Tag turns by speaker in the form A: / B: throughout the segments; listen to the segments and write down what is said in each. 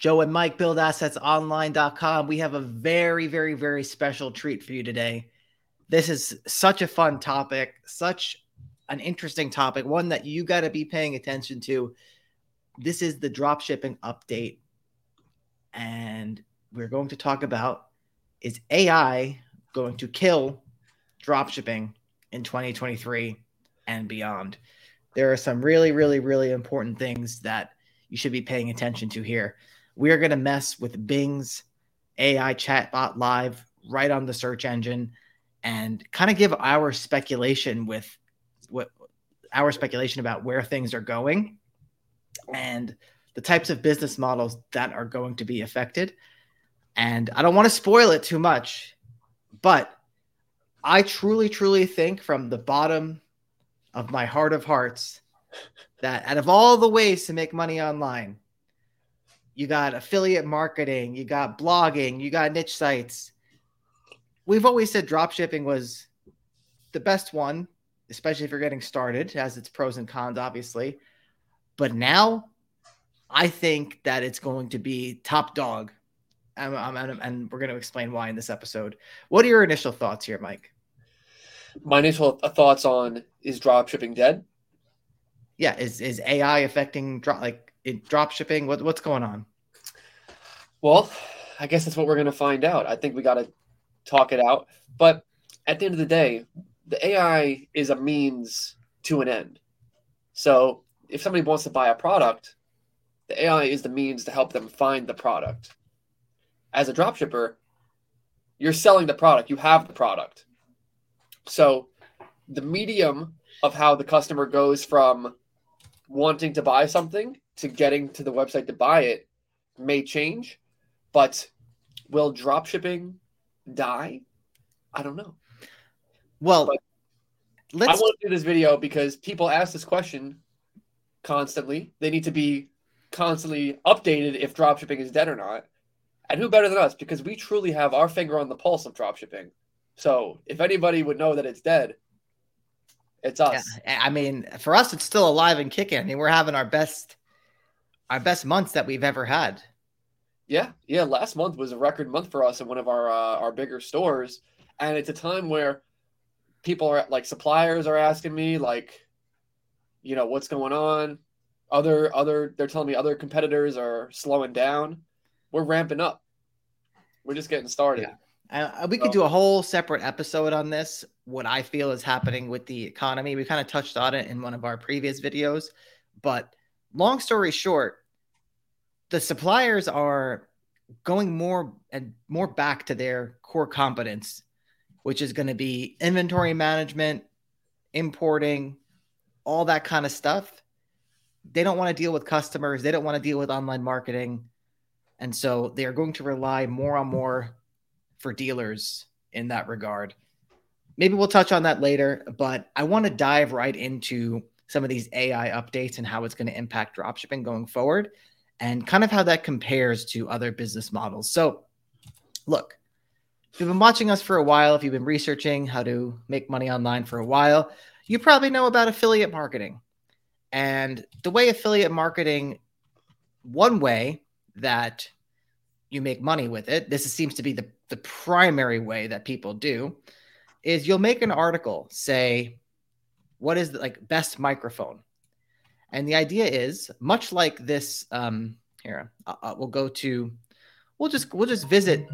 A: Joe and Mike, buildassetsonline.com. We have a very, very, very special treat for you today. This is such a fun topic, such an interesting topic, one that you got to be paying attention to. This is the dropshipping update. And we're going to talk about, is AI going to kill dropshipping in 2023 and beyond? There are some really, really, really important things that you should be paying attention to here. We are going to mess with Bing's AI chatbot live right on the search engine and kind of give our speculation about where things are going and the types of business models that are going to be affected. And I don't want to spoil it too much, but I truly, truly think from the bottom of my heart of hearts that out of all the ways to make money online, you got affiliate marketing, you got blogging, you got niche sites. We've always said dropshipping was the best one, especially if you're getting started. It has its pros and cons, obviously. But now I think that it's going to be top dog. And we're going to explain why in this episode. What are your initial thoughts here, Mike?
B: My initial thoughts on, is dropshipping dead?
A: Yeah, is AI affecting dropshipping? What's going on?
B: Well, I guess that's what we're going to find out. I think we got to talk it out. But at the end of the day, the AI is a means to an end. So if somebody wants to buy a product, the AI is the means to help them find the product. As a dropshipper, you're selling the product. You have the product. So the medium of how the customer goes from wanting to buy something to getting to the website to buy it may change, but will dropshipping die? I don't know.
A: Well,
B: I want to do this video because people ask this question constantly. They need to be constantly updated if dropshipping is dead or not. And who better than us? Because we truly have our finger on the pulse of dropshipping. So if anybody would know that it's dead, it's us.
A: Yeah, I mean, for us, it's still alive and kicking. I mean, we're having our best months that we've ever had.
B: Yeah. Last month was a record month for us in one of our bigger stores, and it's a time where people are like, suppliers are asking me like, what's going on. They're telling me other competitors are slowing down. We're ramping up. We're just getting started.
A: Yeah. We could do a whole separate episode on this, what I feel is happening with the economy. We kind of touched on it in one of our previous videos, but long story short, the suppliers are going more and more back to their core competence, which is going to be inventory management, importing, all that kind of stuff. They don't want to deal with customers. They don't want to deal with online marketing. And so they are going to rely more and more for dealers in that regard. Maybe we'll touch on that later, but I want to dive right into some of these AI updates and how it's going to impact dropshipping going forward and kind of how that compares to other business models. So look, if you've been watching us for a while, if you've been researching how to make money online for a while, you probably know about affiliate marketing. And the way affiliate marketing, one way that you make money with it, this seems to be the primary way that people do, is you'll make an article, say, what is the best microphone? And the idea is much like this. Here, we'll just visit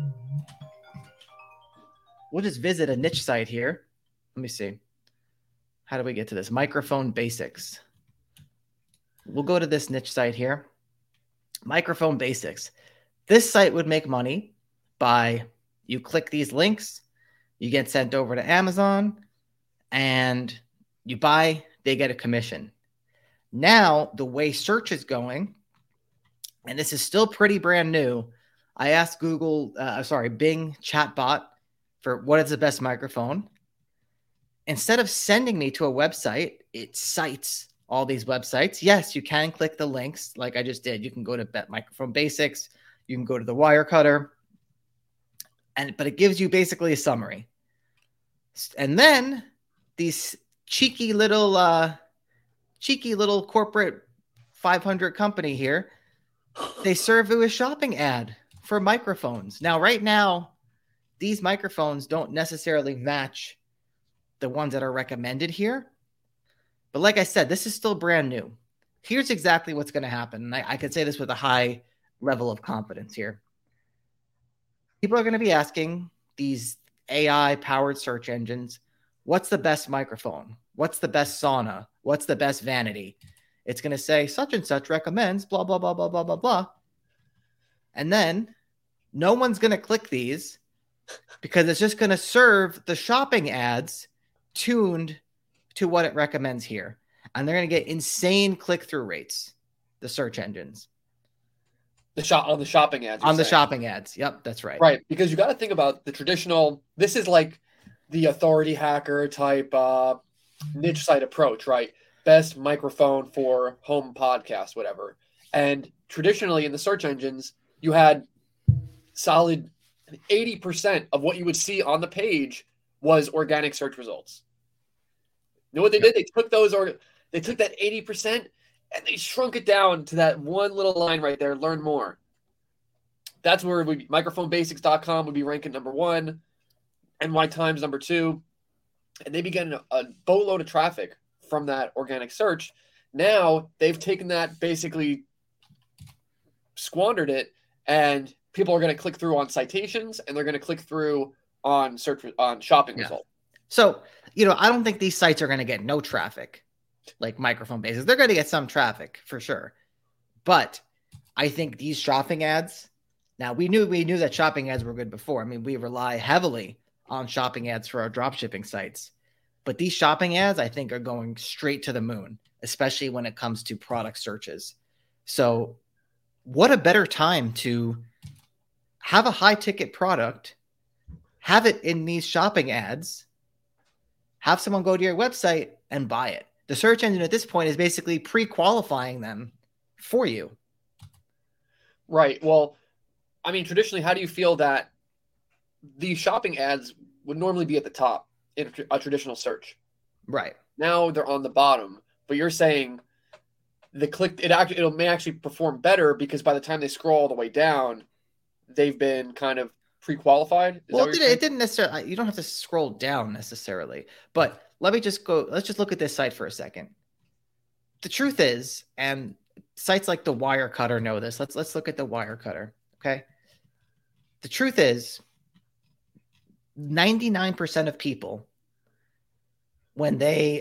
A: a niche site here. Let me see. How do we get to this? Microphone basics. We'll go to this niche site here. Microphone basics. This site would make money by you click these links, you get sent over to Amazon, and you buy, they get a commission. Now, the way search is going, and this is still pretty brand new, I asked Bing chatbot for what is the best microphone. Instead of sending me to a website, it cites all these websites. Yes, you can click the links like I just did. You can go to Microphone Basics. You can go to the Wirecutter. But it gives you basically a summary. And then these cheeky little corporate 500 company here They serve you a shopping ad for microphones. Now, right now, these microphones don't necessarily match the ones that are recommended here. But like I said, this is still brand new. Here's exactly what's going to happen. And I could say this with a high level of confidence here. People are going to be asking these AI powered search engines, what's the best microphone? What's the best sauna? What's the best vanity? It's going to say such and such recommends blah, blah, blah, blah, blah, blah, blah. And then no one's going to click these because it's just going to serve the shopping ads tuned to what it recommends here. And they're going to get insane click-through rates, the search engines.
B: On the shopping ads.
A: On the shopping ads. Yep, that's right.
B: Right, because you got to think about the traditional, this is like the authority hacker type niche site approach, right? Best microphone for home podcast, whatever. And traditionally in the search engines, you had solid 80% of what you would see on the page was organic search results. You know what they did? They took that 80% and they shrunk it down to that one little line right there, learn more. That's where microphonebasics.com would be ranking number 1, NY Times number 2, and they began a boatload of traffic from that organic search. Now they've taken that, basically squandered it, and people are going to click through on citations and they're going to click through on shopping results.
A: So, I don't think these sites are going to get no traffic like Microphone Basics. They're going to get some traffic for sure. But I think these shopping ads, now we knew that shopping ads were good before. I mean, we rely heavily on shopping ads for our dropshipping sites. But these shopping ads, I think, are going straight to the moon, especially when it comes to product searches. So what a better time to have a high ticket product, have it in these shopping ads, have someone go to your website and buy it. The search engine at this point is basically pre-qualifying them for you.
B: Right. Well, I mean, traditionally, how do you feel that these shopping ads would normally be at the top in a traditional search?
A: Right.
B: Now they're on the bottom, but you're saying it may actually perform better because by the time they scroll all the way down, they've been kind of pre-qualified.
A: Well, it didn't necessarily. You don't have to scroll down necessarily, but let's just look at this site for a second. The truth is, and sites like the Wirecutter know this. Let's look at the Wirecutter. Okay. The truth is, 99% of people, when they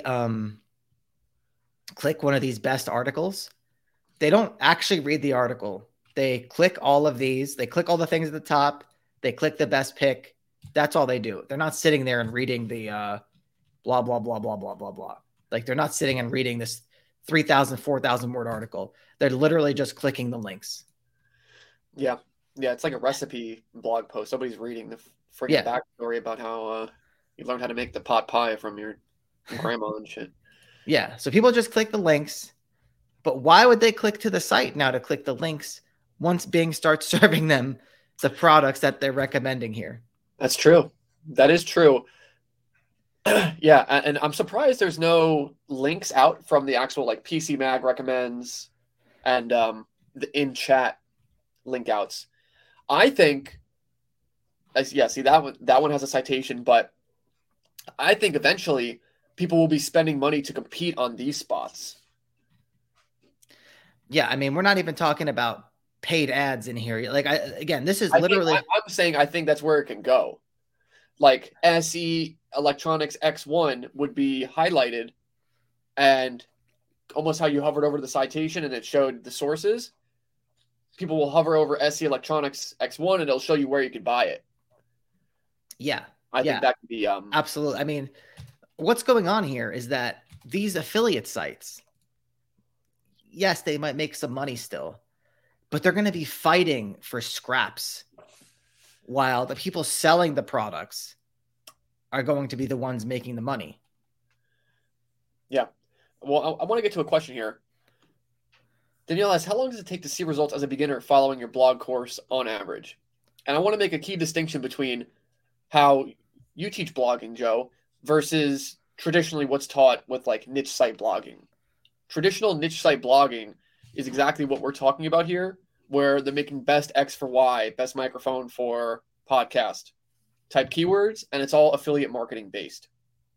A: click one of these best articles, they don't actually read the article. They click all of these. They click all the things at the top. They click the best pick. That's all they do. They're not sitting there and reading the blah, blah, blah, blah, blah, blah, blah. Like they're not sitting and reading this 3,000, 4,000 word article. They're literally just clicking the links.
B: Yeah. Yeah. It's like a recipe blog post. Somebody's reading the freaking backstory about how you learned how to make the pot pie from your grandma and shit.
A: Yeah. So people just click the links. But why would they click to the site now to click the links once Bing starts serving them the products that they're recommending here?
B: That's true. That is true. Yeah, and I'm surprised there's no links out from the actual like PC Mag recommends and the in chat link outs. I think, see that one has a citation, but I think eventually people will be spending money to compete on these spots.
A: Yeah, I mean, we're not even talking about paid ads in here. Like, this is literally.
B: I'm saying I think that's where it can go. Like SE Electronics X1 would be highlighted, and almost how you hovered over the citation and it showed the sources. People will hover over SE Electronics X1 and it'll show you where you could buy it.
A: Yeah,
B: I think that could be
A: absolutely. I mean, what's going on here is that these affiliate sites, yes, they might make some money still, but they're going to be fighting for scraps while the people selling the products are going to be the ones making the money.
B: Yeah. Well, I want to get to a question here. Danielle asks, how long does it take to see results as a beginner following your blog course on average? And I want to make a key distinction between how you teach blogging, Joe, versus traditionally what's taught with like niche site blogging. Traditional niche site blogging is exactly what we're talking about here, where they're making best X for Y, best microphone for podcast type keywords, and it's all affiliate marketing based.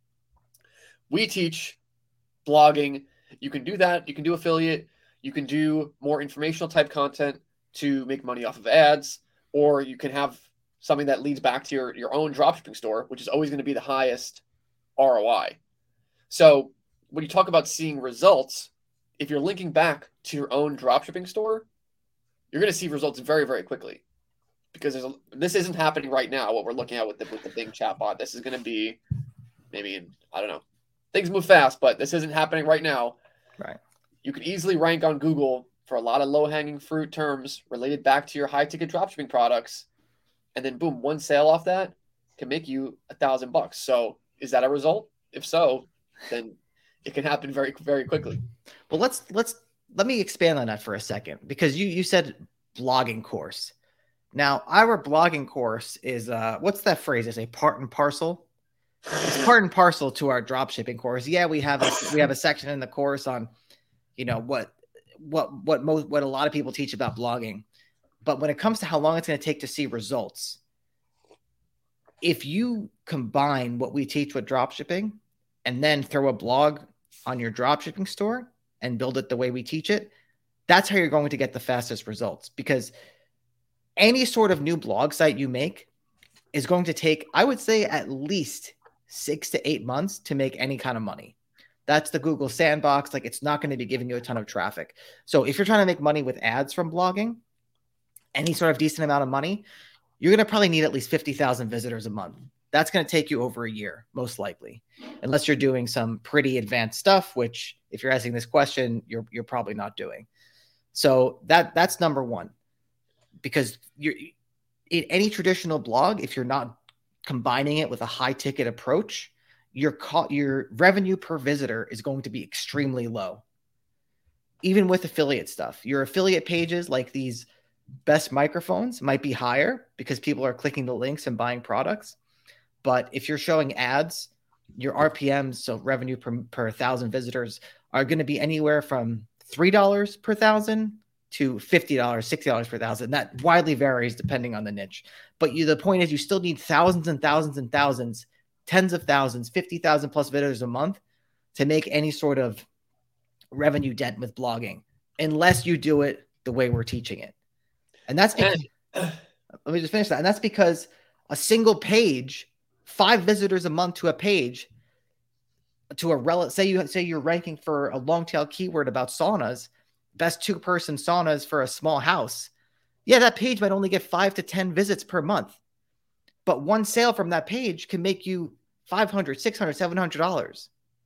B: We teach blogging. You can do that. You can do affiliate. You can do more informational type content to make money off of ads, or you can have something that leads back to your own dropshipping store, which is always going to be the highest ROI. So when you talk about seeing results, if you're linking back to your own dropshipping store, you're going to see results very, very quickly, because this isn't happening right now. What we're looking at with the Bing chatbot, this is going to be maybe in, I don't know. Things move fast, but this isn't happening right now.
A: Right.
B: You can easily rank on Google for a lot of low-hanging fruit terms related back to your high-ticket dropshipping products, and then boom, one sale off that can make you $1,000. So is that a result? If so, then it can happen very, very quickly.
A: Well, let me expand on that for a second, because you said blogging course. Now, our blogging course is what's that phrase? Is a part and parcel. It's part and parcel to our dropshipping course. Yeah, we have a section in the course on, what a lot of people teach about blogging. But when it comes to how long it's going to take to see results, if you combine what we teach with dropshipping and then throw a blog on your dropshipping store and build it the way we teach it, that's how you're going to get the fastest results. Because any sort of new blog site you make is going to take, I would say, at least 6 to 8 months to make any kind of money. That's the Google sandbox. Like, it's not going to be giving you a ton of traffic. So if you're trying to make money with ads from blogging, any sort of decent amount of money, you're going to probably need at least 50,000 visitors a month. That's going to take you over a year, most likely, unless you're doing some pretty advanced stuff, which, if you're asking this question, you're probably not doing. So that's number one, because you're in any traditional blog, if you're not combining it with a high ticket approach, your revenue per visitor is going to be extremely low. Even with affiliate stuff, your affiliate pages, like these best microphones, might be higher because people are clicking the links and buying products. But if you're showing ads, your RPMs, so revenue per 1,000 visitors, are going to be anywhere from $3 per 1,000 to $50, $60 per 1,000. That widely varies depending on the niche. But the point is, you still need thousands and thousands and thousands, tens of thousands, 50,000 plus visitors a month to make any sort of revenue dent with blogging, unless you do it the way we're teaching it. And that's because, let me just finish that. And that's because a single page, 5 visitors a month to a page, to a say you're ranking for a long tail keyword about saunas, best 2-person saunas for a small house. Yeah, that page might only get 5 to 10 visits per month, but one sale from that page can make you $500, $600, $700.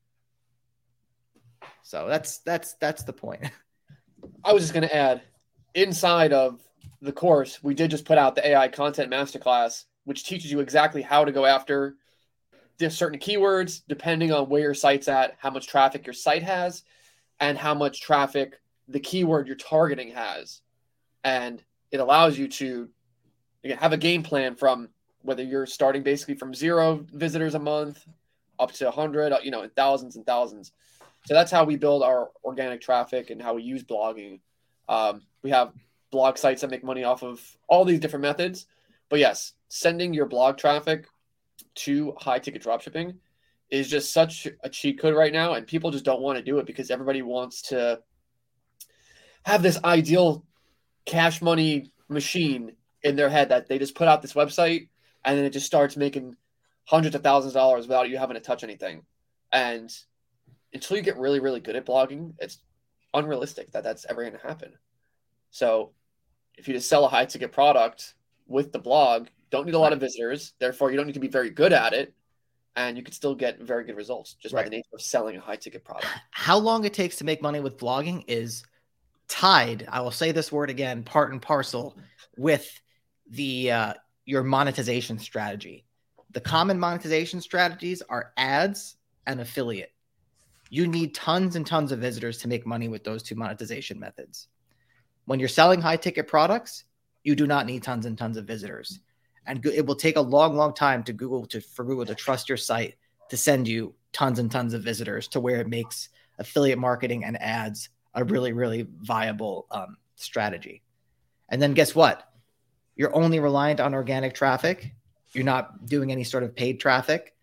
A: So that's the point.
B: I was just going to add, inside of the course, we did just put out the AI Content Masterclass, which teaches you exactly how to go after certain keywords, depending on where your site's at, how much traffic your site has, and how much traffic the keyword you're targeting has. And it allows you to have a game plan from whether you're starting basically from 0 visitors a month up to 100, thousands and thousands. So that's how we build our organic traffic and how we use blogging. We have blog sites that make money off of all these different methods. But yes, sending your blog traffic to high ticket dropshipping is just such a cheat code right now. And people just don't want to do it because everybody wants to have this ideal cash money machine in their head that they just put out this website and then it just starts making hundreds of thousands of dollars without you having to touch anything. And until you get really, really good at blogging, it's unrealistic that that's ever going to happen. So if you just sell a high ticket product with the blog, don't need a lot of visitors. Therefore, you don't need to be very good at it. And you can still get very good results just by the nature of selling a high ticket product.
A: How long it takes to make money with blogging is tied, I will say this word again, part and parcel with the your monetization strategy. The common monetization strategies are ads and affiliate. You need tons and tons of visitors to make money with those 2 monetization methods. When you're selling high ticket products, you do not need tons and tons of visitors. And it will take a long, long time for Google to trust your site to send you tons and tons of visitors to where it makes affiliate marketing and ads a really, really viable strategy. And then guess what? You're only reliant on organic traffic. You're not doing any sort of paid traffic.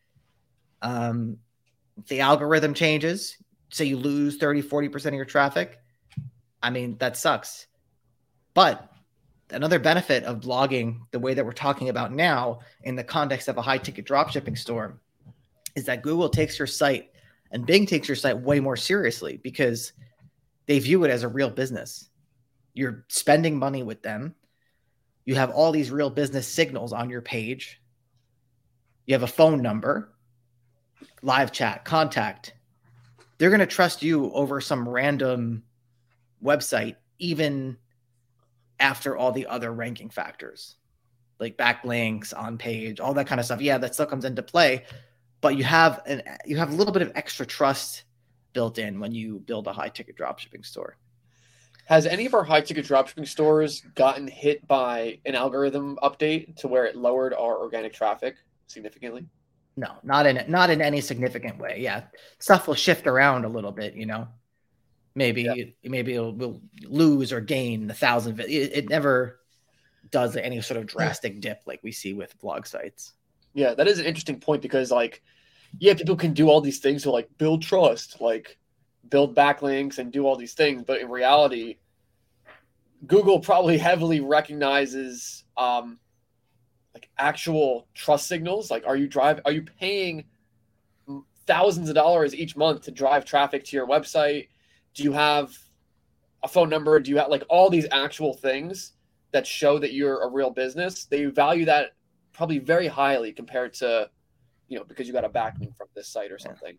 A: The algorithm changes. Say you lose 30, 40% of your traffic. I mean, that sucks. But another benefit of blogging the way that we're talking about now in the context of a high ticket dropshipping store is that Google takes your site and Bing takes your site way more seriously because they view it as a real business. You're spending money with them. You have all these real business signals on your page. You have a phone number, live chat, contact. They're going to trust you over some random website, even after all the other ranking factors, like backlinks, on page, all that kind of stuff. Yeah, that still comes into play, but you have a little bit of extra trust built in when you build a high ticket dropshipping store.
B: Has any of our high ticket dropshipping stores gotten hit by an algorithm update to where it lowered our organic traffic significantly?
A: No, not in any significant way. Yeah, stuff will shift around a little bit, you know. Maybe we'll lose or gain 1,000. It never does any sort of drastic dip like we see with blog sites.
B: Yeah, that is an interesting point because, like, yeah, people can do all these things to like build trust, like build backlinks and do all these things, but in reality, Google probably heavily recognizes like actual trust signals. Like, are you paying thousands of dollars each month to drive traffic to your website? Do you have a phone number? Do you have like all these actual things that show that you're a real business? They value that probably very highly compared to, you know, because you got a backlink from this site or something.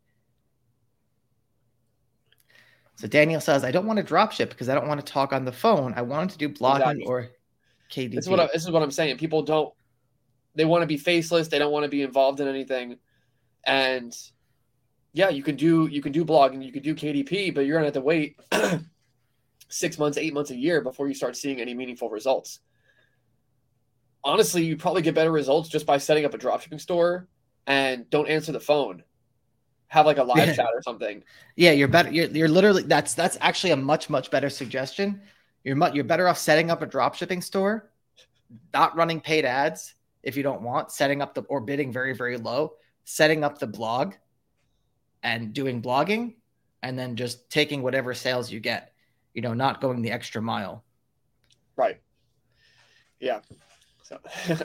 A: So Daniel says, I don't want to drop ship because I don't want to talk on the phone. I want to do blogging or KDP.
B: This is what I'm saying. People they want to be faceless. They don't want to be involved in anything. And yeah, you can do blogging, you can do KDP, but you're going to have to wait 6 months, 8 months, a year before you start seeing any meaningful results. Honestly, you probably get better results just by setting up a dropshipping store and don't answer the phone. Have like a live chat or something.
A: Yeah, you're better. You're literally that's actually a much better suggestion. You're better off setting up a dropshipping store, not running paid ads if you don't want, setting up or bidding very, very low, setting up the blog and doing blogging, and then just taking whatever sales you get, you know, not going the extra mile.
B: Right. Yeah. So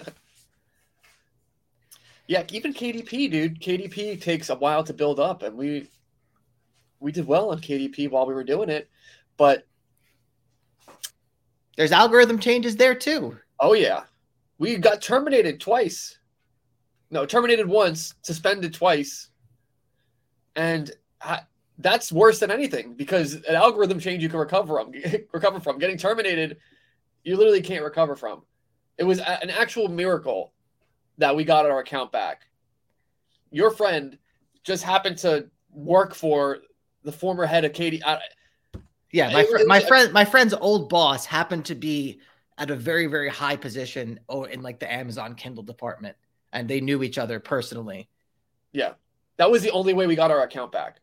B: yeah, even KDP, dude. KDP takes a while to build up, and we did well on KDP while we were doing it, but
A: there's algorithm changes there too.
B: Oh yeah. We got terminated twice. No, terminated once, suspended twice. And that's worse than anything because an algorithm change you can recover from. Getting terminated, you literally can't recover from. It was an actual miracle that we got our account back. Your friend just happened to work for the former head of KD.
A: Yeah, my friend's old boss happened to be at a very, very high position in like the Amazon Kindle department, and they knew each other personally.
B: Yeah, that was the only way we got our account back.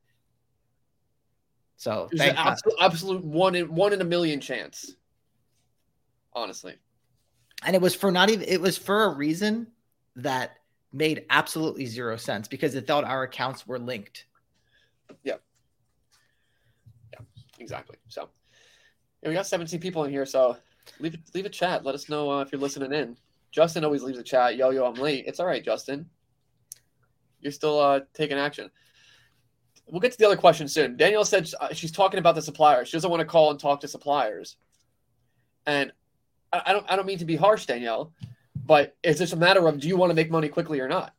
A: So
B: it was an absolute one in a million chance, honestly.
A: And it was for a reason that made absolutely zero sense because it thought our accounts were linked.
B: Yeah. Yeah, exactly. So yeah, we got 17 people in here, so leave a chat. Let us know if you're listening in. Justin always leaves a chat. Yo, I'm late. It's all right, Justin. You're still taking action. We'll get to the other question soon. Danielle said she's talking about the suppliers. She doesn't want to call and talk to suppliers. And I don't mean to be harsh, Danielle, but it's just a matter of, do you want to make money quickly or not?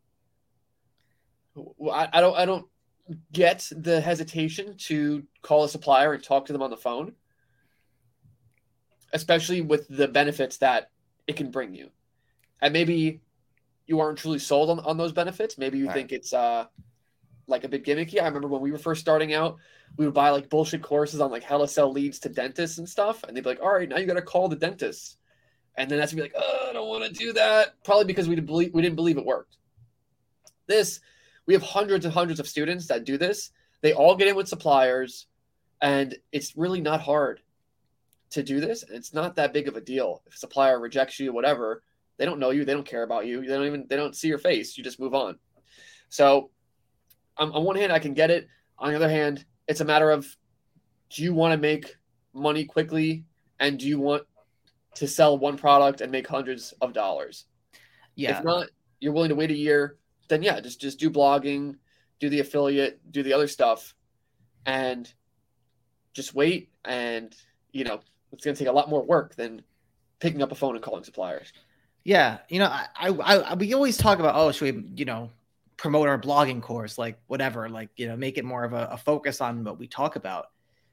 B: I don't get the hesitation to call a supplier and talk to them on the phone, especially with the benefits that it can bring you. And maybe you aren't truly sold on those benefits. Maybe you think it's like a bit gimmicky. I remember when we were first starting out, we would buy like bullshit courses on like how to sell leads to dentists and stuff. And they'd be like, all right, now you got to call the dentist. And then that's to be like, oh, I don't want to do that. Probably because we didn't believe it worked. We have hundreds and hundreds of students that do this. They all get in with suppliers, and it's really not hard to do this. It's not that big of a deal. If a supplier rejects you, whatever, they don't know you, they don't care about you, they don't see your face. You just move on. So on one hand, I can get it. On the other hand, it's a matter of, do you want to make money quickly, and do you want to sell one product and make hundreds of dollars?
A: Yeah.
B: If not, you're willing to wait a year, then yeah, just do blogging, do the affiliate, do the other stuff, and just wait. And it's going to take a lot more work than picking up a phone and calling suppliers.
A: Yeah, we always talk about, oh, should we promote our blogging course, like whatever, like make it more of a focus on what we talk about,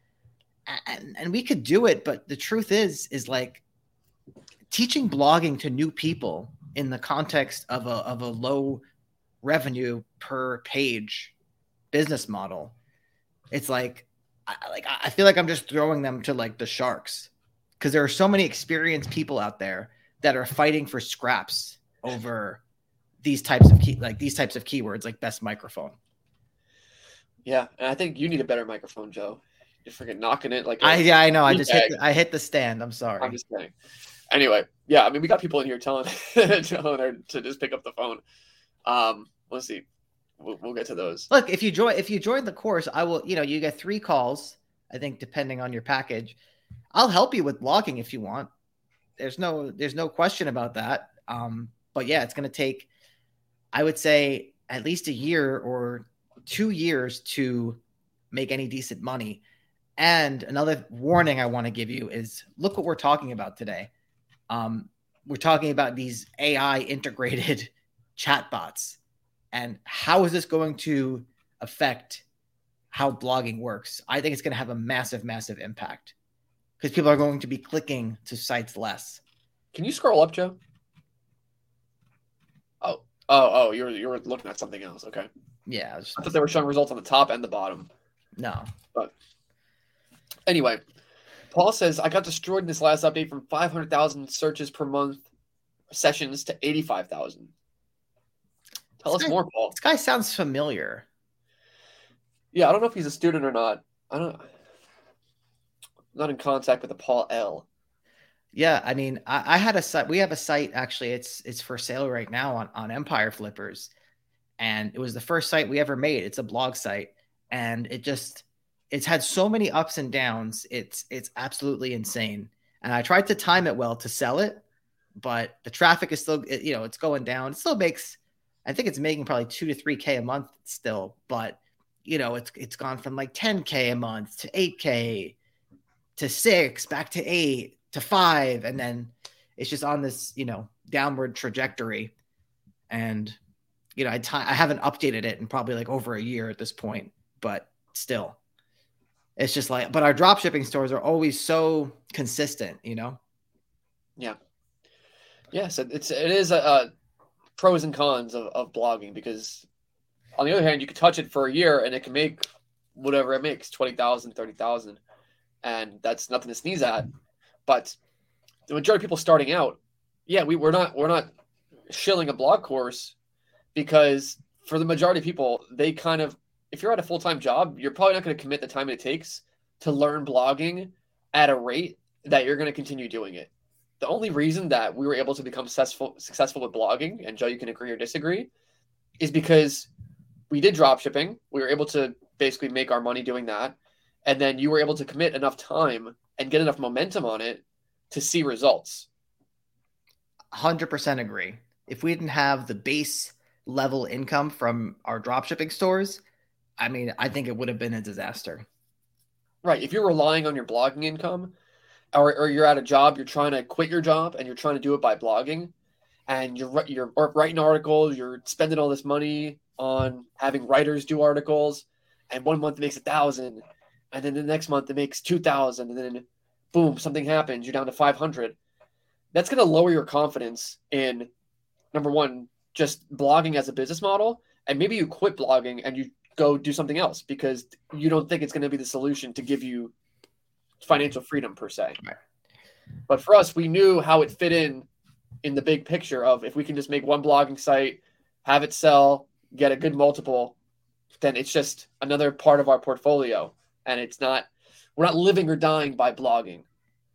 A: and we could do it. But the truth is like teaching blogging to new people in the context of a low revenue per page business model, it's like I feel like I'm just throwing them to like the sharks, because there are so many experienced people out there that are fighting for scraps over these types of keywords like best microphone.
B: Yeah, and I think you need a better microphone, Joe. You're freaking knocking it like
A: I know. I hit the stand. I'm sorry.
B: I'm just kidding. Anyway, yeah, I mean, we got people in here telling her to just pick up the phone. Let's see. We'll get to those.
A: Look, if you join the course, I will, you get 3 calls, I think, depending on your package. I'll help you with blogging if you want. There's no question about that. But yeah, it's going to take, I would say, at least a year or 2 years to make any decent money. And another warning I want to give you is, look what we're talking about today. We're talking about these AI integrated chatbots, and how is this going to affect how blogging works? I think it's going to have a massive, massive impact, because people are going to be clicking to sites less.
B: Can you scroll up, Joe? Oh, you were looking at something else. Okay.
A: Yeah.
B: I thought they were showing results on the top and the bottom.
A: No.
B: But anyway, Paul says, I got destroyed in this last update from 500,000 searches per month sessions to 85,000. Tell us more, Paul.
A: This guy sounds familiar.
B: Yeah, I don't know if he's a student or not. I'm not in contact with a Paul L.
A: Yeah, I mean, I had a site. We have a site, actually. It's for sale right now on Empire Flippers, and it was the first site we ever made. It's a blog site, and it's had so many ups and downs. It's absolutely insane. And I tried to time it well to sell it, but the traffic is still, it's going down. It still makes, I think it's making probably 2 to 3K a month still, but it's gone from like 10K a month to 8K to 6, back to 8 to 5, and then it's just on this downward trajectory. And I haven't updated it in probably like over a year at this point, but still, it's just like, but our drop shipping stores are always so consistent.
B: Yeah. So it is a pros and cons of blogging, because on the other hand, you could touch it for a year and it can make whatever it makes, 20,000, 30,000, and that's nothing to sneeze at. But the majority of people starting out, yeah, we're not shilling a blog course, because for the majority of people, they kind of, if you're at a full-time job, you're probably not going to commit the time it takes to learn blogging at a rate that you're going to continue doing it. The only reason that we were able to become successful with blogging, and Joe, you can agree or disagree, is because we did drop shipping. We were able to basically make our money doing that. And then you were able to commit enough time and get enough momentum on it to see results.
A: 100% agree. If we didn't have the base level income from our drop shipping stores, I mean, I think it would have been a disaster.
B: Right. If you're relying on your blogging income, or you're at a job, you're trying to quit your job and you're trying to do it by blogging, and you're writing articles, you're spending all this money on having writers do articles, and 1 month it makes 1,000, and then the next month it makes 2,000, and then boom, something happens, you're down to 500. That's going to lower your confidence in, number one, just blogging as a business model, and maybe you quit blogging and you go do something else because you don't think it's going to be the solution to give you financial freedom per se.
A: Right.
B: But for us, we knew how it fit in the big picture of, if we can just make one blogging site, have it sell, get a good multiple, then it's just another part of our portfolio. And we're not living or dying by blogging.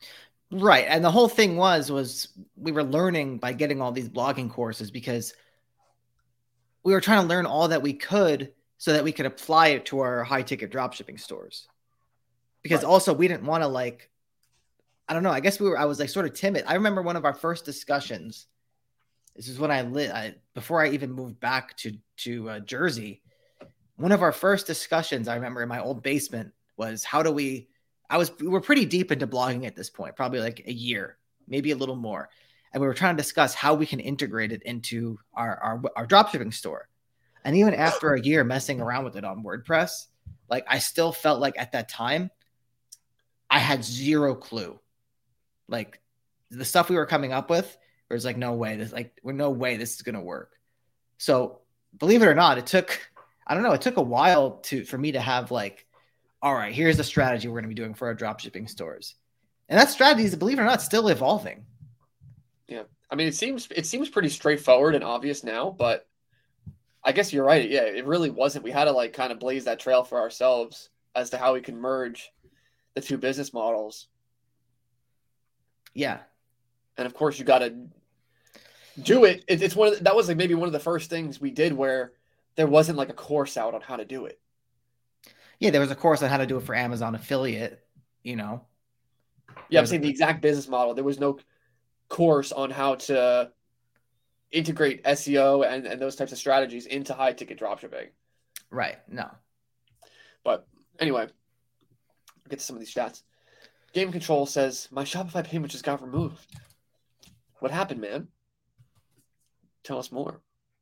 A: Right. And the whole thing was we were learning by getting all these blogging courses because we were trying to learn all that we could so that we could apply it to our high ticket dropshipping stores. Because also we didn't want to like, I don't know. I guess I was like sort of timid. I remember one of our first discussions. This is when before I even moved back to Jersey. One of our first discussions I remember in my old basement was we were pretty deep into blogging at this point, probably like a year, maybe a little more. And we were trying to discuss how we can integrate it into our dropshipping store. And even after a year messing around with it on WordPress, like I still felt like at that time I had zero clue. Like the stuff we were coming up with, it was like, no way this is going to work. So believe it or not, it took a while for me to have like, all right, here's the strategy we're going to be doing for our dropshipping stores. And that strategy is, believe it or not, still evolving.
B: Yeah. I mean, it seems pretty straightforward and obvious now, but I guess you're right. Yeah, it really wasn't. We had to like kind of blaze that trail for ourselves as to how we can merge the two business models.
A: Yeah.
B: And of course you got to do it. It's that was like maybe one of the first things we did where there wasn't like a course out on how to do it.
A: Yeah, there was a course on how to do it for Amazon affiliate, you know.
B: Yeah, I'm saying the exact business model. There was no course on how to integrate SEO and those types of strategies into high ticket dropshipping.
A: Right. No.
B: But anyway, I'll get to some of these stats. Game Control says, my Shopify payment just got removed. What happened, man? Tell us more.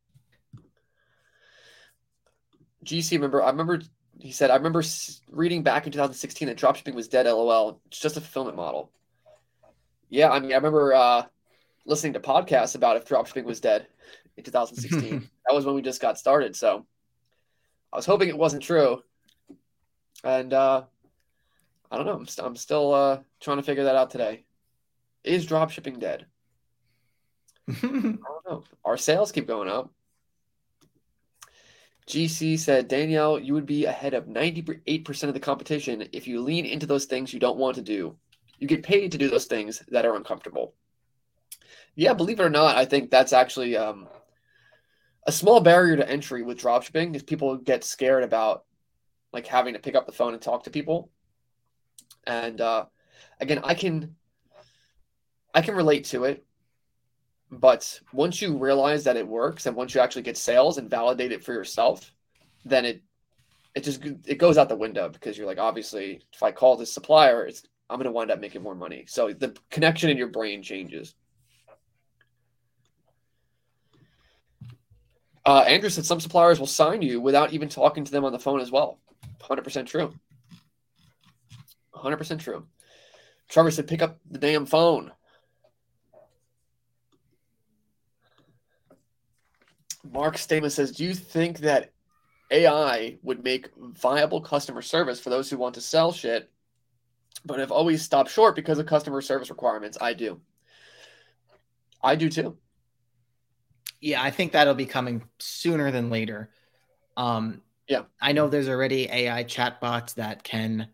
B: GC, he said, I remember reading back in 2016 that dropshipping was dead, LOL. It's just a fulfillment model. Yeah, I mean, I remember listening to podcasts about if dropshipping was dead in 2016. That was when we just got started. So I was hoping it wasn't true. And I don't know. I'm still trying to figure that out today. Is dropshipping dead? I don't know. Our sales keep going up. GC said, Danielle, you would be ahead of 98% of the competition if you lean into those things you don't want to do. You get paid to do those things that are uncomfortable. Yeah, believe it or not, I think that's actually a small barrier to entry with dropshipping is people get scared about like having to pick up the phone and talk to people. And again, I can relate to it. But once you realize that it works and once you actually get sales and validate it for yourself, then it goes out the window because you're like, obviously, if I call this supplier, I'm going to wind up making more money. So the connection in your brain changes. Andrew said some suppliers will sign you without even talking to them on the phone as well. 100% true. 100% true. Trevor said, pick up the damn phone. Mark's statement says, do you think that AI would make viable customer service for those who want to sell shit, but have always stopped short because of customer service requirements? I do. I do too.
A: Yeah, I think that'll be coming sooner than later.
B: Yeah.
A: I know there's already AI chatbots that can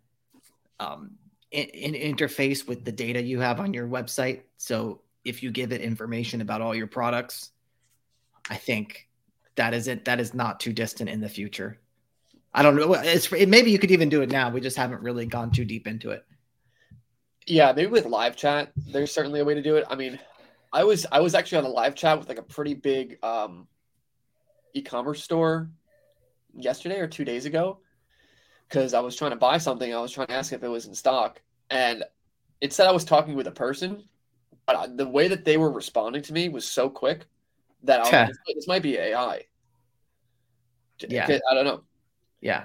A: interface with the data you have on your website. So if you give it information about all your products, I think that is not too distant in the future. I don't know. Maybe you could even do it now. We just haven't really gone too deep into it.
B: Yeah, maybe with live chat, there's certainly a way to do it. I mean, I was actually on a live chat with like a pretty big e-commerce store yesterday or 2 days ago because I was trying to buy something. I was trying to ask if it was in stock, and it said I was talking with a person, but the way that they were responding to me was so quick that I was like, this might be AI.
A: Yeah,
B: I don't know.
A: Yeah.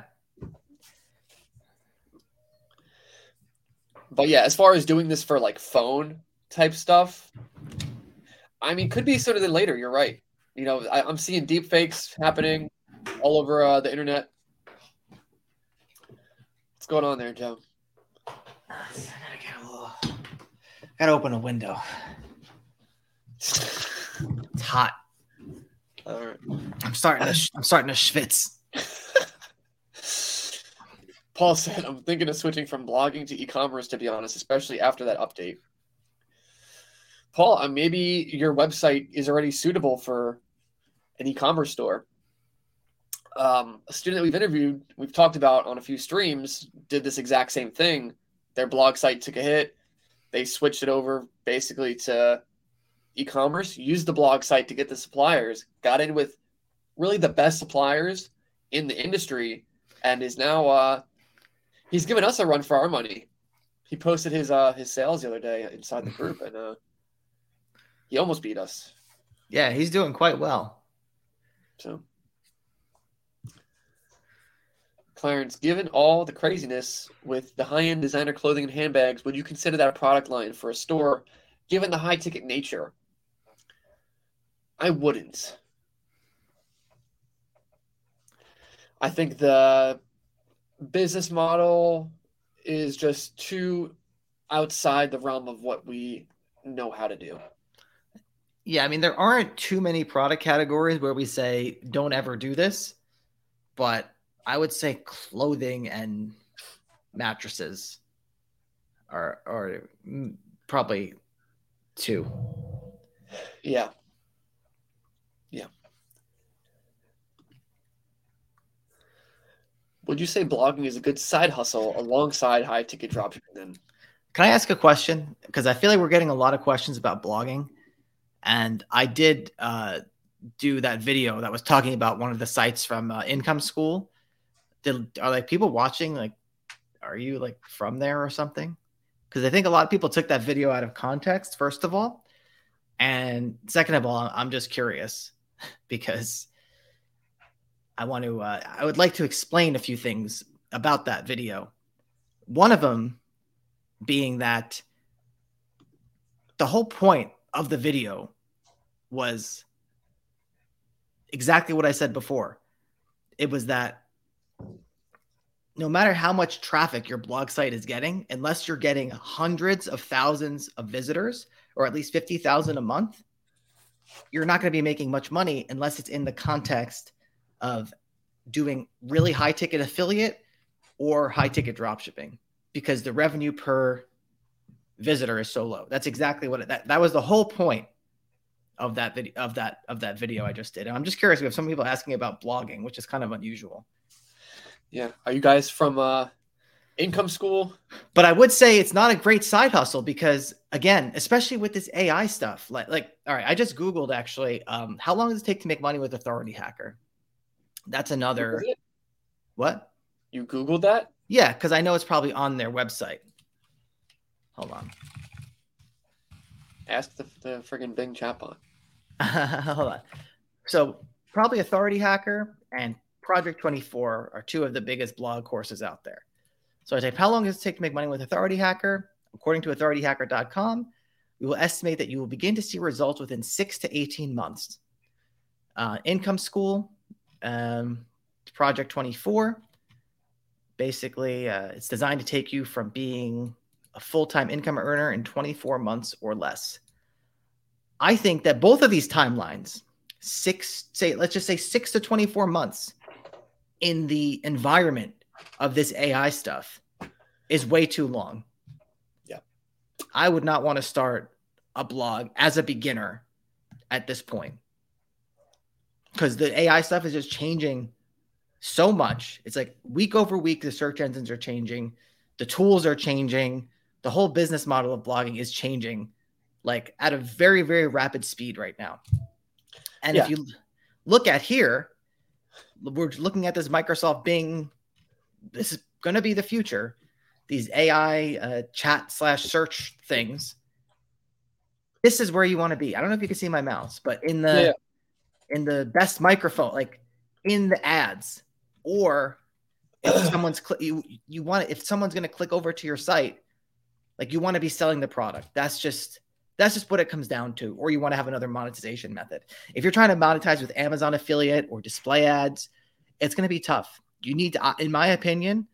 B: But yeah, as far as doing this for like phone type stuff, I mean, could be sooner than later. You're right. You know, I'm seeing deep fakes happening all over the internet. What's going on there, Joe?
A: Gotta open a window. It's hot.
B: All right.
A: I'm starting to schwitz.
B: Paul said, I'm thinking of switching from blogging to e-commerce, to be honest, especially after that update. Paul, maybe your website is already suitable for an e-commerce store. A student that we've interviewed, we've talked about on a few streams, did this exact same thing. Their blog site took a hit. They switched it over basically to e-commerce, used the blog site to get the suppliers, got in with really the best suppliers in the industry, and is now he's given us a run for our money. He posted his sales the other day inside the group, and he almost beat us.
A: Yeah, he's doing quite well.
B: So, Clarence, given all the craziness with the high-end designer clothing and handbags, would you consider that a product line for a store, given the high-ticket nature? I wouldn't. I think the business model is just too outside the realm of what we know how to do.
A: Yeah, I mean, there aren't too many product categories where we say, don't ever do this. But I would say clothing and mattresses are probably two.
B: Yeah. Yeah. Would you say blogging is a good side hustle alongside high ticket dropshipping then?
A: Can I ask a question? Because I feel like we're getting a lot of questions about blogging. And I did do that video that was talking about one of the sites from Income School. Are like people watching? Like, are you like from there or something? Because I think a lot of people took that video out of context, first of all. And second of all, I'm just curious because I would like to explain a few things about that video. One of them being that the whole point of the video was exactly what I said before. It was that no matter how much traffic your blog site is getting, unless you're getting hundreds of thousands of visitors or at least 50,000 a month, you're not going to be making much money unless it's in the context of doing really high ticket affiliate or high ticket dropshipping, because the revenue per visitor is so low. That's exactly what that was the whole point of that video of that video I just did. And I'm just curious, we have some people asking about blogging, which is kind of unusual.
B: Yeah. Are you guys from Income School?
A: But I would say it's not a great side hustle because, again, especially with this AI stuff, like all right, I just Googled actually, how long does it take to make money with Authority Hacker? That's another. What?
B: You Googled that?
A: Yeah, because I know it's probably on their website. Hold on.
B: Ask the friggin' Bing chatbot.
A: Hold on. So probably Authority Hacker and Project 24 are two of the biggest blog courses out there. So I type, how long does it take to make money with Authority Hacker? According to authorityhacker.com, we will estimate that you will begin to see results within 6 to 18 months. Income School, Project 24, basically it's designed to take you from being a full-time income earner in 24 months or less. I think that both of these timelines, let's just say 6 to 24 months in the environment of this AI stuff is way too long.
B: Yeah.
A: I would not want to start a blog as a beginner at this point because the AI stuff is just changing so much. It's like week over week, the search engines are changing. The tools are changing. The whole business model of blogging is changing like at a very, very rapid speed right now. And if you look at here, we're looking at this Microsoft Bing. This is going to be the future. These AI chat/search things. This is where you want to be. I don't know if you can see my mouse, but in the best microphone, like in the ads, or if someone's you want if someone's going to click over to your site, like you want to be selling the product. That's just what it comes down to. Or you want to have another monetization method. If you're trying to monetize with Amazon affiliate or display ads, it's going to be tough. You need to, in my opinion,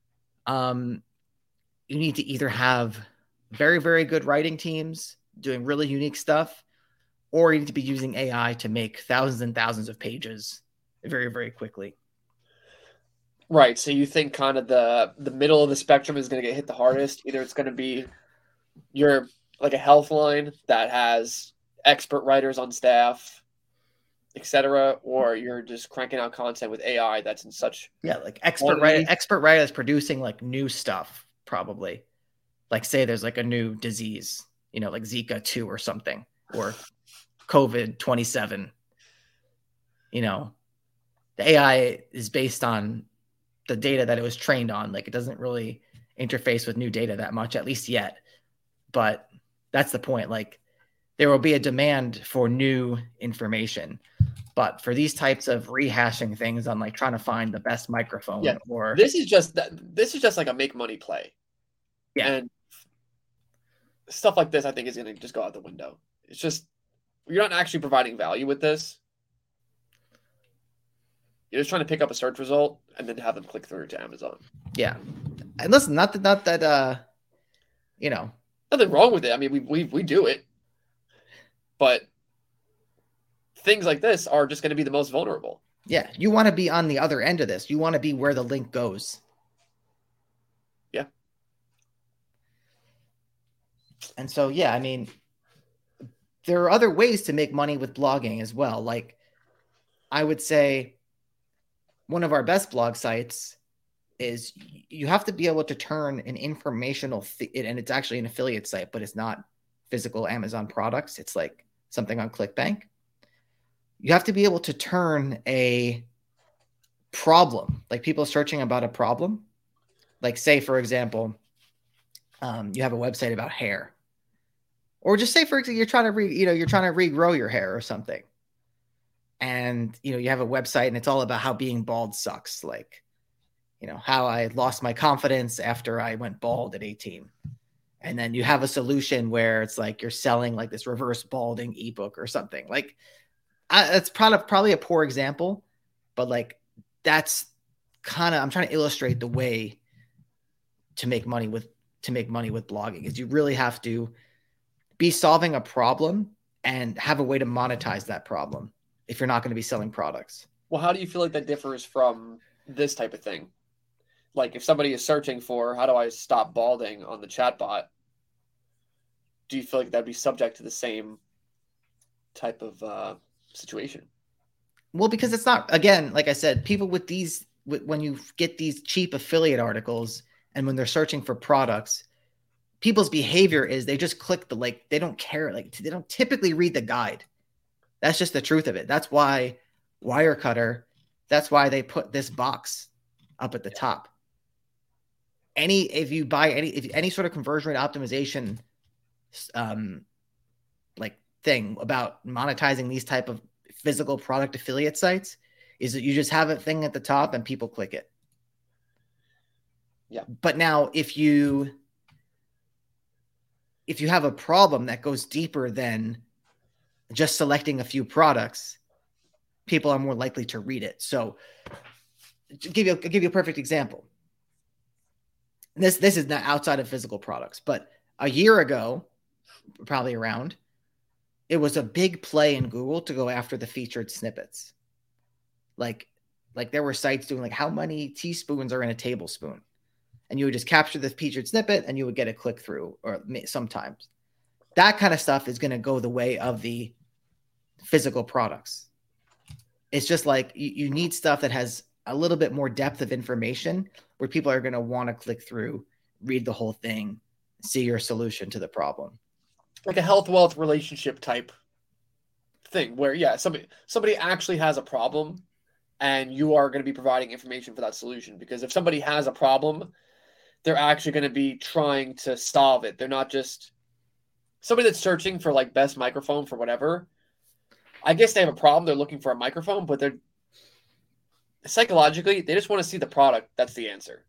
A: you need to either have very, very good writing teams doing really unique stuff, or you need to be using AI to make thousands and thousands of pages very, very quickly.
B: Right. So you think kind of the middle of the spectrum is going to get hit the hardest. Either it's going to be your like a health line that has expert writers on staff, etc., or you're just cranking out content with AI that's in such
A: like
B: quantity.
A: expert writer is producing like new stuff, probably. Like say there's like a new disease, like Zika 2 or something, or COVID 27. The AI is based on the data that it was trained on. Like it doesn't really interface with new data that much, at least yet. But that's the point. Like there will be a demand for new information. But for these types of rehashing things on like trying to find the best microphone or
B: this is just like a make money play.
A: Yeah.
B: And stuff like this I think is going to just go out the window. It's just you're not actually providing value with this. You're just trying to pick up a search result and then have them click through to Amazon.
A: Yeah. And listen, not that
B: nothing wrong with it. I mean, we do it. But things like this are just going to be the most vulnerable.
A: Yeah, you want to be on the other end of this. You want to be where the link goes.
B: Yeah.
A: And so, yeah, I mean, there are other ways to make money with blogging as well. Like, I would say one of our best blog sites is you have to be able to turn an informational, and it's actually an affiliate site, but it's not physical Amazon products. It's like something on ClickBank. You have to be able to turn a problem, like people searching about a problem. Like say, for example, you have a website about hair, or just say, for example, you're trying to regrow your hair or something. And, you have a website and it's all about how being bald sucks. Like, how I lost my confidence after I went bald at 18. And then you have a solution where it's like you're selling like this reverse balding ebook or something. Like, it's probably a poor example, but like that's I'm trying to illustrate the way to make money with blogging is you really have to be solving a problem and have a way to monetize that problem if you're not going to be selling products.
B: Well, how do you feel like that differs from this type of thing? Like if somebody is searching for how do I stop balding on the chatbot, do you feel like that'd be subject to the same type of situation?
A: Well, because it's not, again, like I said, people with these, when you get these cheap affiliate articles and when they're searching for products, people's behavior is they just click the link. They don't care. Like they don't typically read the guide. That's just the truth of it. That's why Wirecutter, that's why they put this box up at the top. If you buy any sort of conversion rate optimization, like thing about monetizing these type of physical product affiliate sites, is that you just have a thing at the top and people click it.
B: Yeah.
A: But now if you have a problem that goes deeper than just selecting a few products, people are more likely to read it. So to give you a perfect example. And this is not outside of physical products, but a year ago, probably around, it was a big play in Google to go after the featured snippets. Like there were sites doing like how many teaspoons are in a tablespoon. And you would just capture the featured snippet and you would get a click through, or sometimes. That kind of stuff is going to go the way of the physical products. It's just like you need stuff that has a little bit more depth of information where people are going to want to click through, read the whole thing, see your solution to the problem.
B: Like a health wealth relationship type thing where, yeah, somebody actually has a problem and you are going to be providing information for that solution. Because if somebody has a problem, they're actually going to be trying to solve it. They're not just somebody that's searching for like best microphone for whatever. I guess they have a problem. They're looking for a microphone, but they're psychologically, they just want to see the product. That's the answer.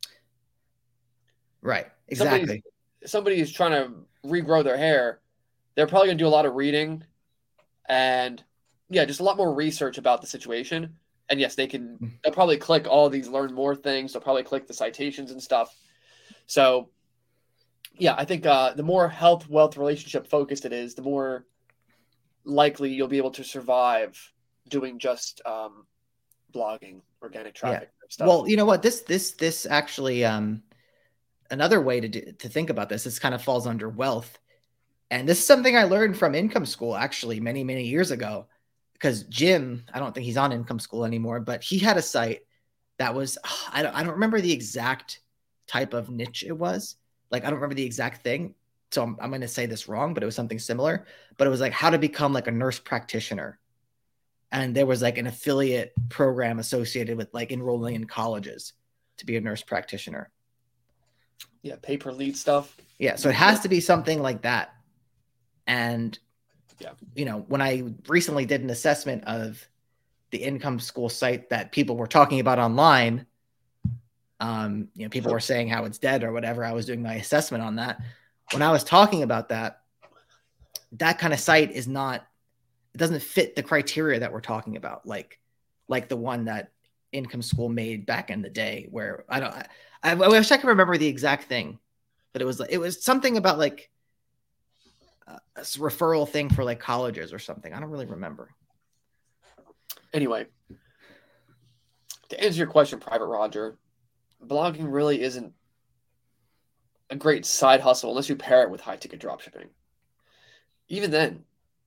A: Right. Exactly.
B: Somebody is trying to regrow their hair. They're probably going to do a lot of reading and just a lot more research about the situation. And yes, they'll probably click all these learn more things. They'll probably click the citations and stuff. So yeah, I think the more health wealth relationship focused it is, the more likely you'll be able to survive doing just blogging, organic traffic stuff.
A: Well, you know what? This actually another way to think about this. This kind of falls under wealth. And this is something I learned from Income School actually many, many years ago, because Jim, I don't think he's on Income School anymore, but he had a site that was, I don't remember the exact type of niche it was. Like, I don't remember the exact thing. So I'm going to say this wrong, but it was something similar. But it was like how to become like a nurse practitioner. And there was like an affiliate program associated with like enrolling in colleges to be a nurse practitioner.
B: Yeah, pay per lead stuff.
A: Yeah, so it has to be something like that. And,
B: yeah,
A: you know, when I recently did an assessment of the Income School site that people were talking about online, you know, people were saying how it's dead or whatever. I was doing my assessment on that. When I was talking about that, that kind of site is not, it doesn't fit the criteria that we're talking about. Like the one that Income School made back in the day, where I wish I could remember the exact thing, but it was something about like a referral thing for like colleges or something. I don't really remember.
B: Anyway, to answer your question, Private Roger, blogging really isn't a great side hustle unless you pair it with high ticket dropshipping. Even then,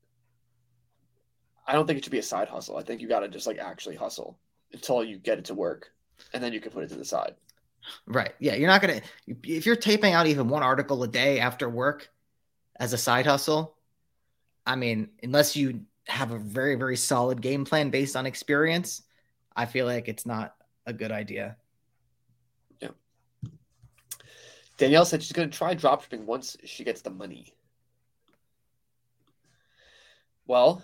B: I don't think it should be a side hustle. I think you got to just like actually hustle until you get it to work, and then you can put it to the side.
A: Right. Yeah. You're not going to, if you're taping out even one article a day after work as a side hustle, I mean, unless you have a very, very solid game plan based on experience, I feel like it's not a good idea.
B: Yeah. Danielle said she's going to try dropshipping once she gets the money. Well,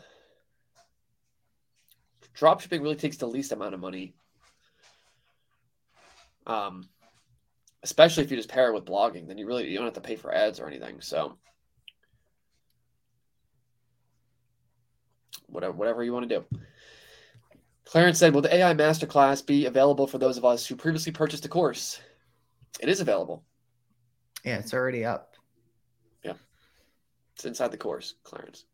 B: dropshipping really takes the least amount of money. Especially if you just pair it with blogging, then you don't have to pay for ads or anything. So whatever you want to do. Clarence said, will the AI Masterclass be available for those of us who previously purchased the course? It is available.
A: Yeah, it's already up.
B: Yeah. It's inside the course, Clarence.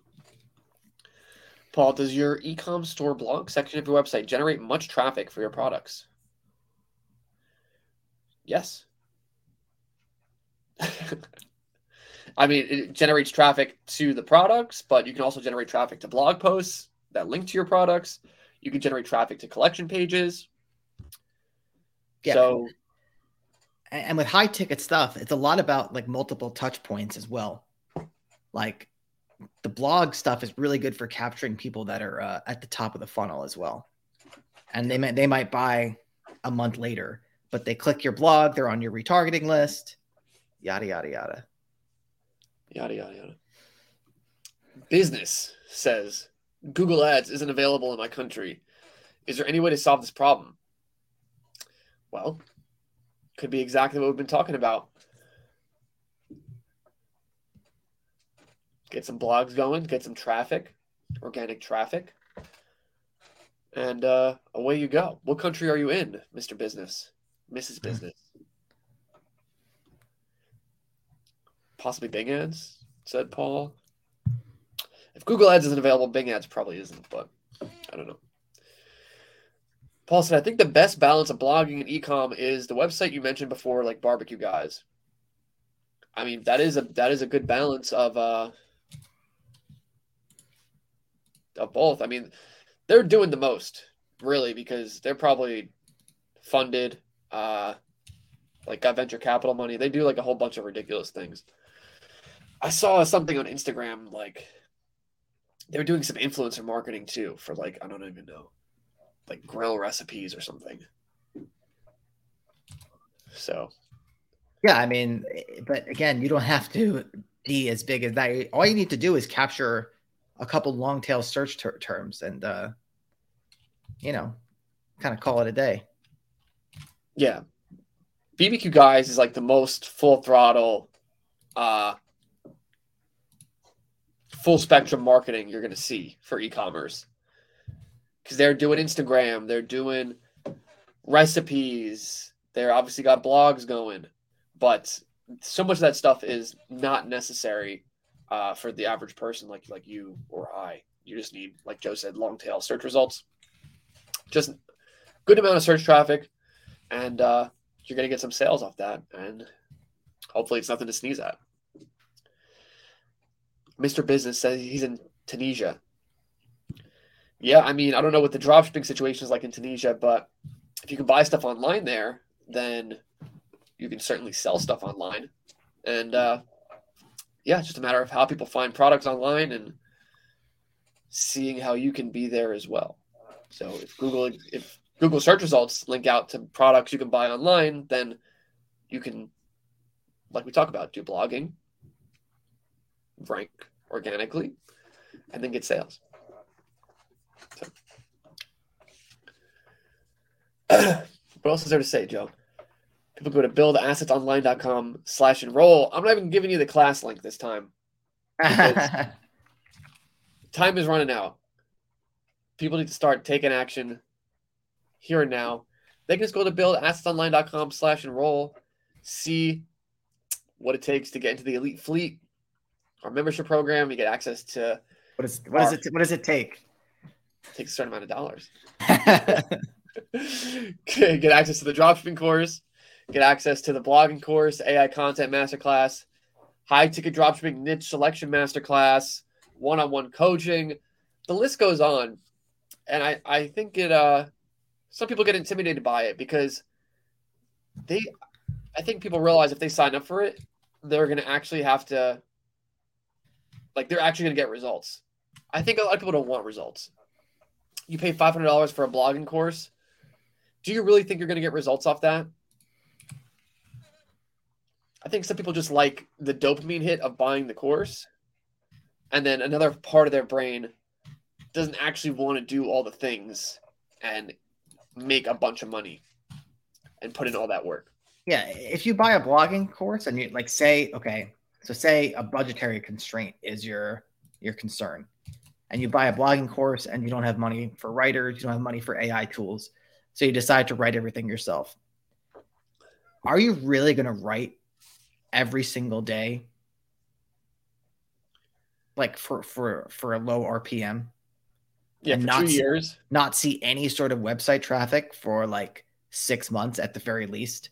B: Paul, does your e-com store blog section of your website generate much traffic for your products? Yes. I mean, it generates traffic to the products, but you can also generate traffic to blog posts that link to your products. You can generate traffic to collection pages.
A: Yeah.
B: So,
A: and with high ticket stuff, it's a lot about like multiple touch points as well. Like the blog stuff is really good for capturing people that are at the top of the funnel as well. And they might buy a month later, but they click your blog, they're on your retargeting list, yada, yada, yada.
B: Yada, yada, yada. Business says, Google Ads isn't available in my country. Is there any way to solve this problem? Well, could be exactly what we've been talking about. Get some blogs going, get some traffic, organic traffic, and away you go. What country are you in, Mr. Business, Mrs. Business? Possibly Bing Ads, said Paul. If Google Ads isn't available, Bing Ads probably isn't, but I don't know. Paul said, I think the best balance of blogging and e-com is the website you mentioned before, like Barbecue Guys. I mean, that is a good balance of both. I mean, they're doing the most, really, because they're probably funded, like got venture capital money. They do like a whole bunch of ridiculous things. I saw something on Instagram, like they were doing some influencer marketing too for like, I don't even know, like grill recipes or something. So,
A: yeah, I mean, but again, you don't have to be as big as that. All you need to do is capture a couple long tail search terms and, you know, kind of call it a day.
B: Yeah. BBQ Guys is like the most full throttle, full spectrum marketing you're going to see for e-commerce, because they're doing Instagram, they're doing recipes, they're obviously got blogs going, but so much of that stuff is not necessary for the average person like you or I. You just need, like Joe said, long tail search results, just good amount of search traffic, and you're going to get some sales off that, and hopefully it's nothing to sneeze at. Mr. Business says he's in Tunisia. Yeah, I mean, I don't know what the dropshipping situation is like in Tunisia, but if you can buy stuff online there, then you can certainly sell stuff online. And yeah, it's just a matter of how people find products online and seeing how you can be there as well. So if Google search results link out to products you can buy online, then you can, like we talk about, do blogging, rank organically, and then get sales. So. What else is there to say, Joe? People go to buildassetsonline.com/enroll. I'm not even giving you the class link this time. Time is running out. People need to start taking action here and now. They can just go to buildassetsonline.com/enroll, see what it takes to get into the elite fleet, our membership program. You get access to
A: what does it take?
B: It takes a certain amount of dollars. Get access to the dropshipping course, get access to the blogging course, AI content masterclass, high ticket dropshipping niche selection masterclass, one-on-one coaching. The list goes on. And I think some people get intimidated by it because I think people realize if they sign up for it, they're going to actually have to, like, they're actually going to get results. I think a lot of people don't want results. You pay $500 for a blogging course. Do you really think you're going to get results off that? I think some people just like the dopamine hit of buying the course. And then another part of their brain doesn't actually want to do all the things and make a bunch of money and put in all that work.
A: Yeah. If you buy a blogging course and you say a budgetary constraint is your concern, and you buy a blogging course and you don't have money for writers, you don't have money for AI tools, so you decide to write everything yourself. Are you really going to write every single day, like for a low RPM?
B: Yeah, and for 2 years.
A: Not see any sort of website traffic for like 6 months at the very least?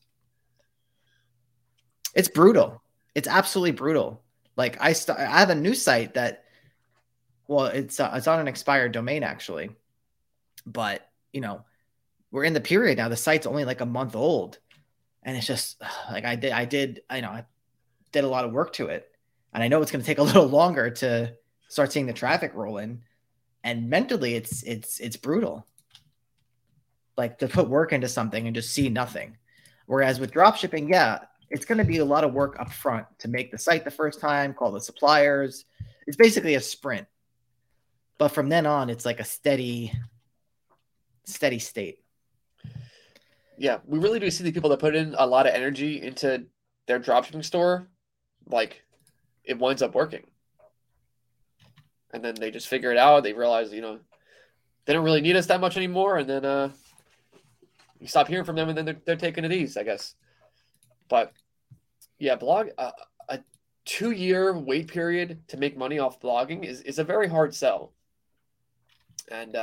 A: It's brutal. It's absolutely brutal. Like I have a new site that, well, it's on an expired domain actually, but we're in the period now. The site's only like a month old, and it's just like I did a lot of work to it, and I know it's going to take a little longer to start seeing the traffic roll in, and mentally it's brutal. Like to put work into something and just see nothing. Whereas with dropshipping, yeah, it's going to be a lot of work up front to make the site the first time, call the suppliers. It's basically a sprint. But from then on, it's like a steady state.
B: Yeah, we really do see the people that put in a lot of energy into their dropshipping store, like it winds up working. And then they just figure it out. They realize, they don't really need us that much anymore. And then you stop hearing from them, and then they're taking it easy, I guess. But yeah, a 2-year wait period to make money off blogging is a very hard sell. And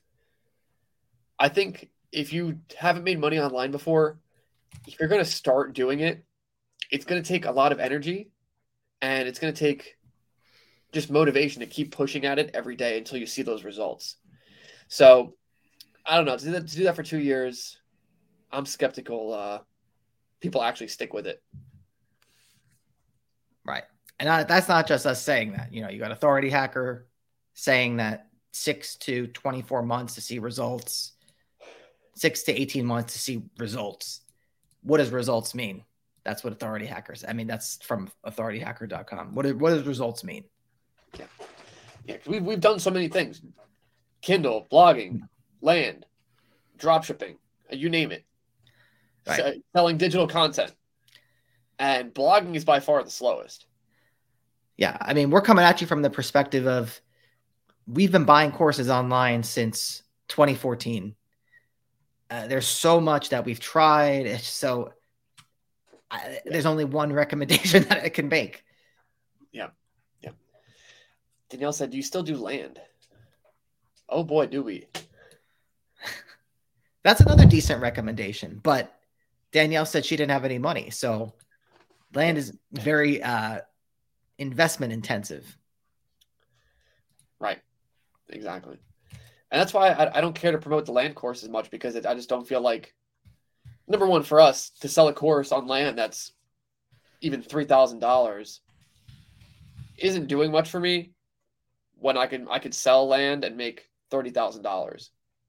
B: I think if you haven't made money online before, if you're going to start doing it, it's going to take a lot of energy, and it's going to take just motivation to keep pushing at it every day until you see those results. So I don't know, to do that for 2 years, I'm skeptical people actually stick with it.
A: Right. And that's not just us saying that. You got Authority Hacker saying that 6 to 24 months to see results, 6 to 18 months to see results. What does results mean? That's what Authority Hackers. I mean, that's from authorityhacker.com. What does results mean?
B: Yeah. We've done so many things: Kindle, blogging, land, dropshipping, you name it. Right. Selling digital content, and blogging is by far the slowest.
A: Yeah, I mean, we're coming at you from the perspective of we've been buying courses online since 2014. There's so much that we've tried. There's only one recommendation that I can make.
B: Yeah. Danielle said, "Do you still do land?" Oh boy, do we.
A: That's another decent recommendation, but Danielle said she didn't have any money. So land is very investment intensive.
B: Right. Exactly. And that's why I don't care to promote the land course as much, because I just don't feel like, number one, for us to sell a course on land that's even $3,000 isn't doing much for me when I could sell land and make $30,000.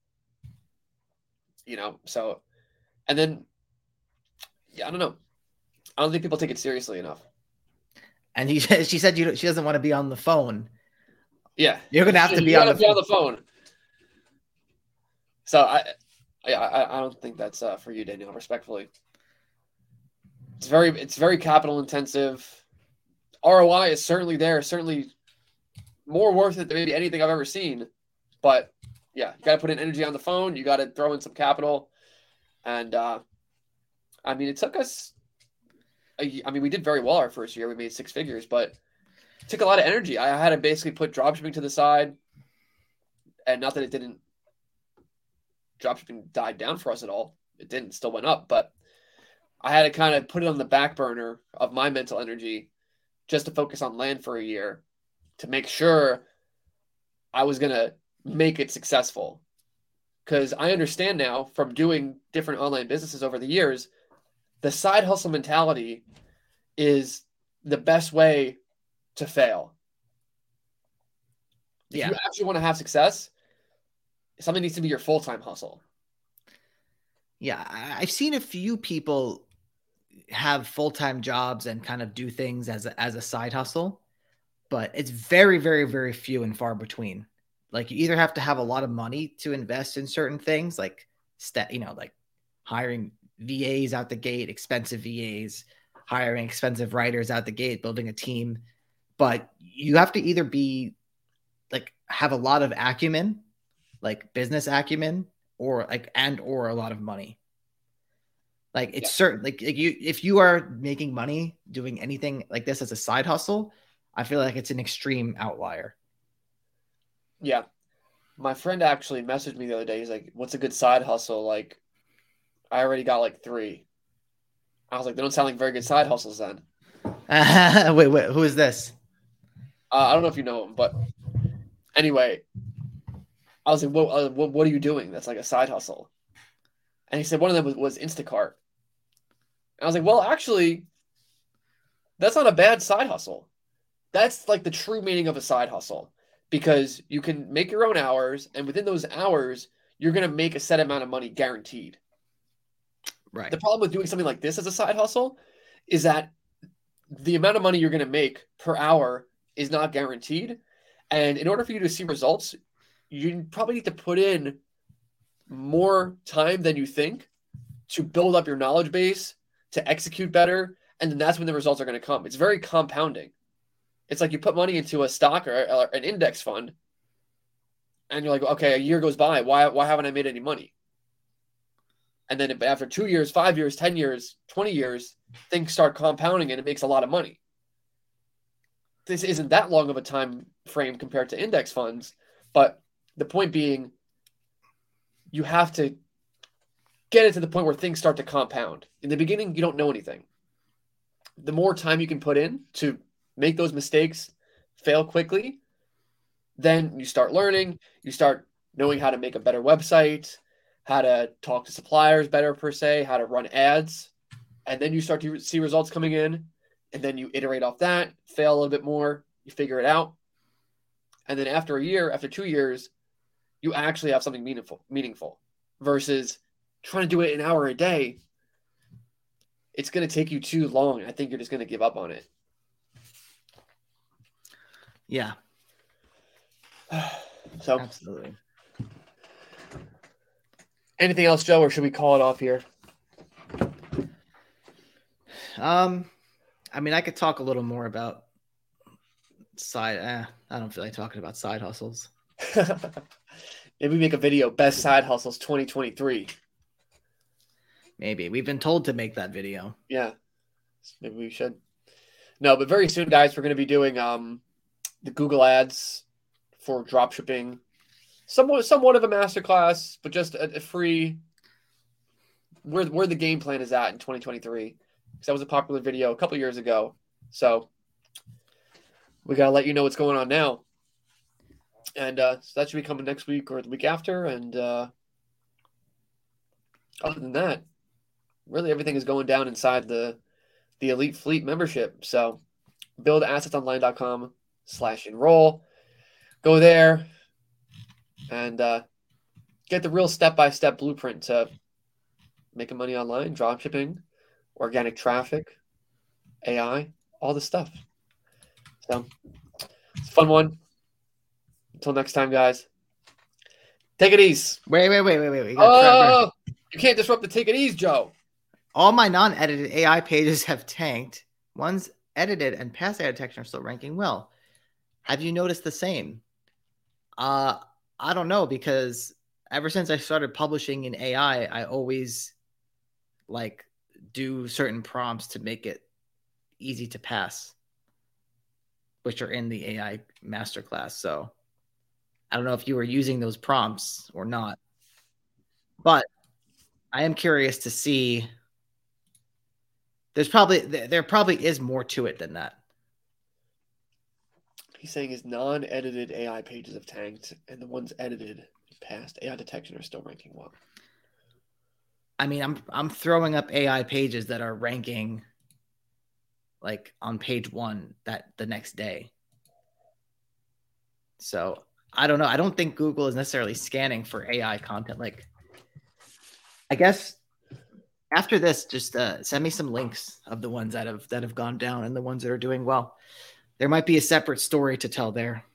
B: So, and then, yeah, I don't know. I don't think people take it seriously enough.
A: And she said she doesn't want to be on the phone.
B: Yeah,
A: you're gonna have to be on the
B: phone. So I don't think that's for you, Daniel. Respectfully, it's very capital intensive. ROI is certainly there, certainly more worth it than maybe anything I've ever seen. But yeah, you got to put in energy on the phone. You got to throw in some capital, and I mean, it took us. I mean, we did very well our first year. We made 6 figures, but it took a lot of energy. I had to basically put dropshipping to the side, and not that it didn't. Dropshipping died down for us at all. It didn't, still went up, but I had to kind of put it on the back burner of my mental energy just to focus on land for a year to make sure I was going to make it successful. Because I understand now from doing different online businesses over the years, the side hustle mentality is the best way to fail. If you actually want to have success, something needs to be your full-time hustle.
A: Yeah, I've seen a few people have full-time jobs and kind of do things as a side hustle, but it's very, very, very few and far between. Like, you either have to have a lot of money to invest in certain things, like like hiring VAs out the gate, expensive VAs, hiring expensive writers out the gate, building a team. But you have to either be like have a lot of acumen, like business acumen, or a lot of money. Like, it's certain, like if you are making money doing anything like this as a side hustle, I feel like it's an extreme outlier.
B: Yeah. My friend actually messaged me the other day. He's like, what's a good side hustle? Like, I already got like 3. I was like, they don't sound like very good side hustles then.
A: Wait, who is this?
B: I don't know if you know him, but anyway, I was like, what are you doing that's like a side hustle? And he said one of them was Instacart. And I was like, well, actually, that's not a bad side hustle. That's like the true meaning of a side hustle, because you can make your own hours, and within those hours, you're going to make a set amount of money guaranteed.
A: Right.
B: The problem with doing something like this as a side hustle is that the amount of money you're going to make per hour is not guaranteed. And in order for you to see results, you probably need to put in more time than you think to build up your knowledge base, to execute better. And then that's when the results are going to come. It's very compounding. It's like you put money into a stock or an index fund, and you're like, okay, a year goes by. Why haven't I made any money? And then after 2 years, 5 years, 10 years, 20 years, things start compounding and it makes a lot of money. This isn't that long of a time frame compared to index funds, but the point being, you have to get it to the point where things start to compound. In the beginning, you don't know anything. The more time you can put in to make those mistakes fail quickly, then you start learning, you start knowing how to make a better website, how to talk to suppliers better per se, how to run ads. And then you start to see results coming in, and then you iterate off that, fail a little bit more, you figure it out. And then after a year, after 2 years, you actually have something meaningful versus trying to do it an hour a day. It's going to take you too long. I think you're just going to give up on it.
A: Yeah.
B: So
A: absolutely.
B: Anything else, Joe, or should we call it off here?
A: I mean, I could talk a little more about I don't feel like talking about side hustles.
B: Maybe make a video, best side hustles 2023.
A: Maybe. We've been told to make that video.
B: Yeah. Maybe we should. No, but very soon, guys, we're going to be doing the Google Ads for dropshipping. Somewhat of a masterclass, but just a free where the game plan is at in 2023. Because that was a popular video a couple years ago. So we got to let you know what's going on now. And so that should be coming next week or the week after. And other than that, really everything is going down inside the Elite Fleet membership. So buildassetsonline.com/enroll. Go there and get the real step-by-step blueprint to making money online, drop shipping, organic traffic, AI, all this stuff. So it's a fun one. Until next time, guys. Take it easy.
A: Wait.
B: Oh, you can't disrupt the take it easy, Joe.
A: All my non-edited AI pages have tanked. Ones edited and past AI detection are still ranking well. Have you noticed the same? I don't know, because ever since I started publishing in AI, I always like do certain prompts to make it easy to pass, which are in the AI masterclass. So I don't know if you were using those prompts or not, but I am curious to see. There probably is more to it than that.
B: He's saying his non-edited AI pages have tanked, and the ones edited past AI detection are still ranking well.
A: I mean, I'm throwing up AI pages that are ranking like on page 1 that the next day. So I don't know. I don't think Google is necessarily scanning for AI content. Like, I guess after this, just send me some links of the ones that have gone down and the ones that are doing well. There might be a separate story to tell there.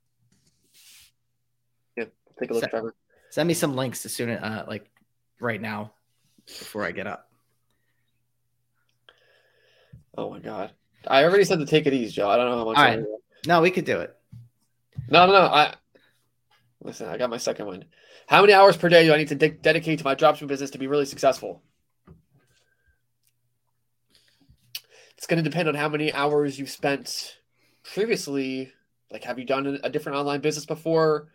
B: Yeah, take a look, Trevor.
A: Send me some links as soon as like right now before I get up.
B: Oh my God. I already said to take it easy, Joe. I don't know how much.
A: All right. No, we could do it.
B: No. Listen, I got my second one. How many hours per day do I need to dedicate to my dropshipping business to be really successful? It's going to depend on how many hours you've spent previously. Like, have you done a different online business before?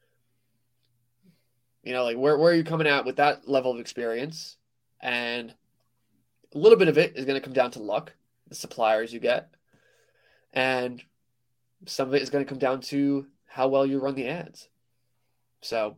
B: You know, like where are you coming at with that level of experience? And a little bit of it is going to come down to luck, the suppliers you get. And some of it is going to come down to how well you run the ads. So,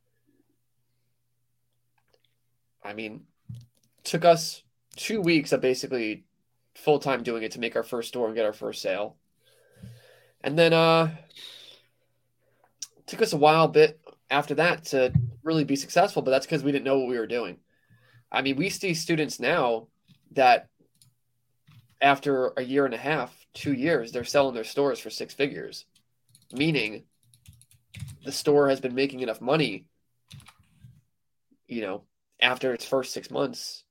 B: I mean, it took us 2 weeks of basically full-time doing it to make our first store and get our first sale. And then it took us a while bit after that to really be successful, but that's because we didn't know what we were doing. I mean, we see students now that after a year and a half, 2 years, they're selling their stores for 6 figures, meaning the store has been making enough money, you know, after its first 6 months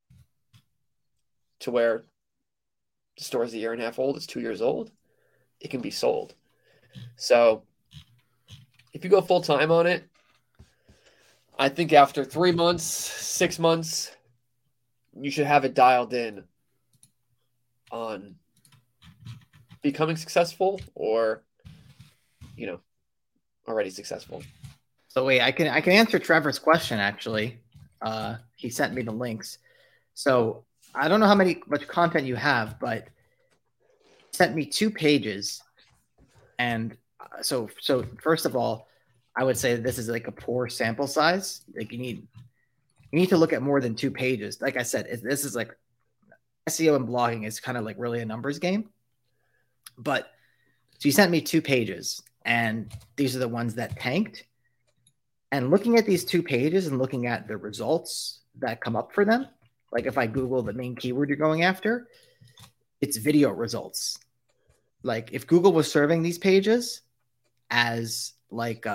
B: to where the store is a year and a half old, it's 2 years old, it can be sold. So if you go full time on it, I think after 3 months, 6 months, you should have it dialed in on becoming successful or, you know, already successful.
A: So wait, I can answer Trevor's question actually. He sent me the links. So I don't know how much content you have, but he sent me 2 pages. And so first of all, I would say this is like a poor sample size. Like you need to look at more than 2 pages. Like I said, this is like SEO and blogging is kind of like really a numbers game. But so you sent me 2 pages, and these are the ones that tanked. And looking at these 2 pages and looking at the results that come up for them, like if I Google the main keyword you're going after, it's video results. Like if Google was serving these pages as like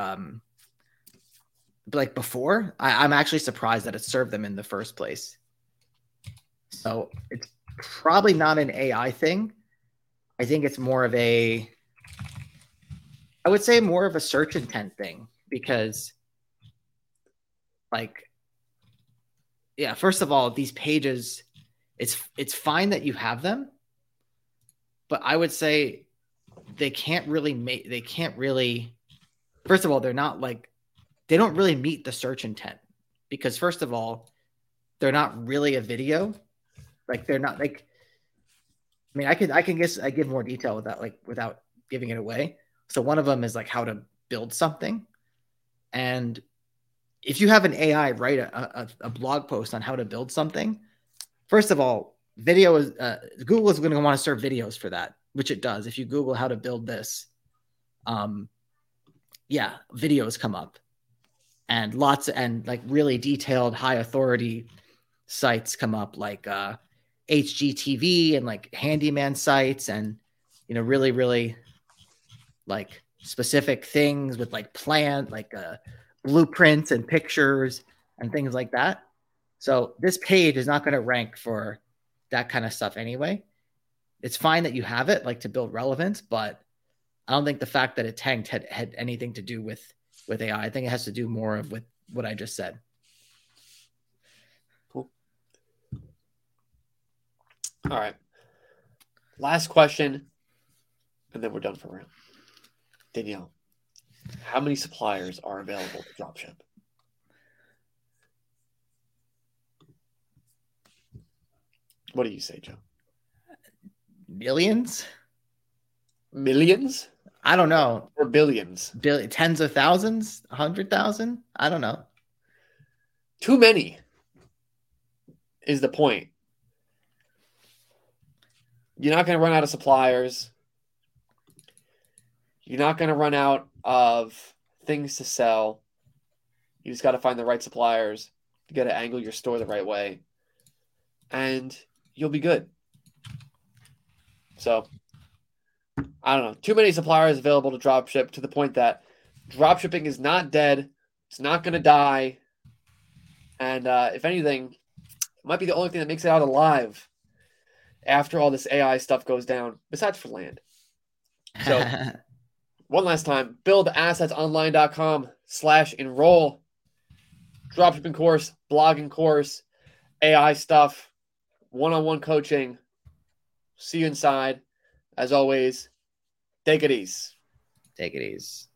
A: before, I'm actually surprised that it served them in the first place. So it's probably not an AI thing. I think it's more of I would say more of a search intent thing, because like, yeah, first of all, these pages, it's fine that you have them, but I would say they can't really, first of all, they're not like, they don't really meet the search intent, because first of all, they're not really a video. Like they're not like, I mean, I give more detail without giving it away. So one of them is like how to build something. And if you have an AI write a blog post on how to build something, first of all, video is Google is going to want to serve videos for that, which it does. If you Google how to build this, videos come up, and like really detailed, high authority sites come up, like HGTV and like handyman sites, and really, really like specific things with like blueprints and pictures and things like that. So this page is not going to rank for that kind of stuff anyway. It's fine that you have it like to build relevance, but I don't think the fact that it tanked had anything to do with AI. I think it has to do more of with what I just said.
B: Cool. All right. Last question, and then we're done for round. Danielle, how many suppliers are available to dropship? What do you say, Joe?
A: Millions?
B: Millions?
A: I don't know.
B: Or billions?
A: Tens of thousands? 100,000? I don't know.
B: Too many is the point. You're not going to run out of suppliers. You're not going to run out of things to sell. You just got to find the right suppliers. You got to angle your store the right way. And you'll be good. So, I don't know. Too many suppliers available to dropship, to the point that dropshipping is not dead. It's not going to die. And if anything, it might be the only thing that makes it out alive after all this AI stuff goes down, besides for land. So, one last time, buildassetsonline.com/enroll. Dropshipping course, blogging course, AI stuff, one-on-one coaching. See you inside. As always, take it easy.
A: Take it easy.